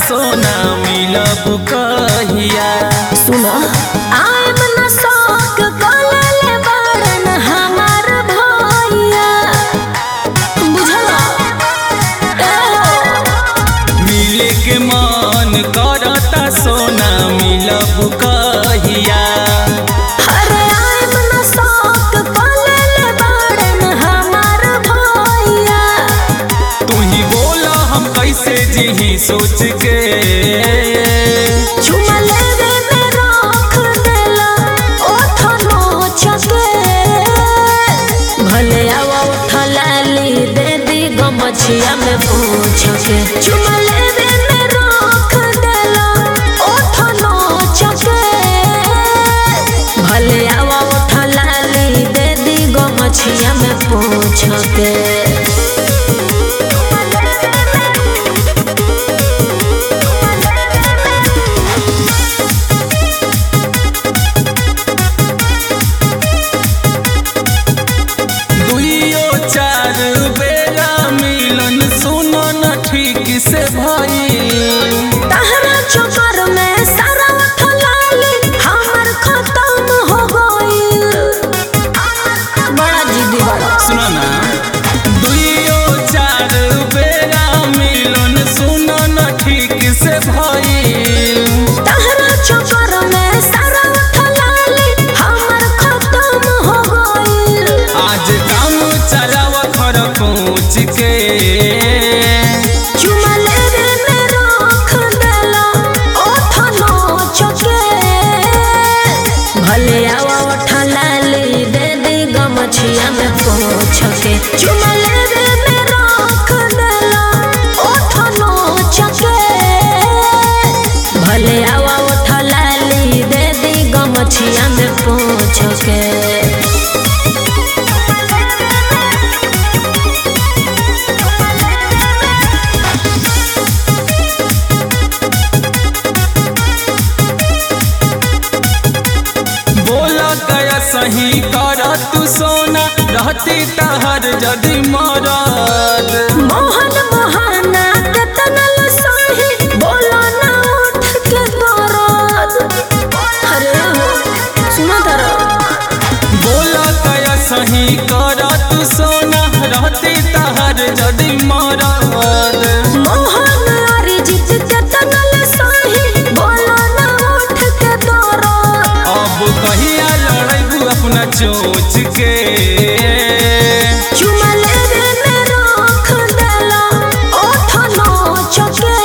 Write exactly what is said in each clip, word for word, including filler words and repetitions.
सोना मिलब कहिया। सुनो आइम न शौक कलले बड़न हमार भैया बुझला मिले के मन करता सोना मिलब कहिया। अरे आइम न शौक कलले बड़न हमार भैया तू ही बोला हम कैसे जी सोच के चुमा लेवे में रख देला ओठनो चके भले आवा उठलाली दे दी गमछिया में पूछ के चुमा लेवे में रख देला ओठनो चके भले आवा उठलाली दे दी गमछिया में पूछ के। से भाई तहरा चक्कर में सारा उठलाली हमर खत्म हो गइल। बड़ा जिद्दी बड़ा सुनो ना दुइयो चार बेरा मिलन सुनो ना ठीक से भाई तहरा चक्कर में सारा उठलाली हमर खत्म हो गइल। आज काम चलावा खर पहुँच के भले आवा उठलाली दे दे गमछिया में पूछ के चुमा लेवे में रख देला ओठनो चके भले आवा उठलाली दे दे गमछिया में पूछ के। सही कर तू सोना रहती तहर जदि मरद मोहन मोहना केतनल सही बोलो ना उठ के दरद। अरे सुना तारा बोला कया सही कर तू सोना रहती तहर जदि मरद मोहन अरिजीत केतनल सही बोलो ना उठ के दरद। अब कहिया अपना चोच के चुमा लेवे में रख देला ओठनो चके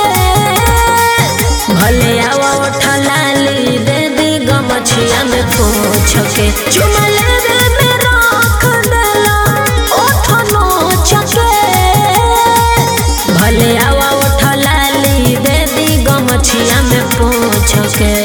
भले आवा उठलाली दे दे गमछिया में पूछ के चुमा लेवे में रख देला ओठनो चके भले आवा उठलाली दे दे गमछिया में पूछ के।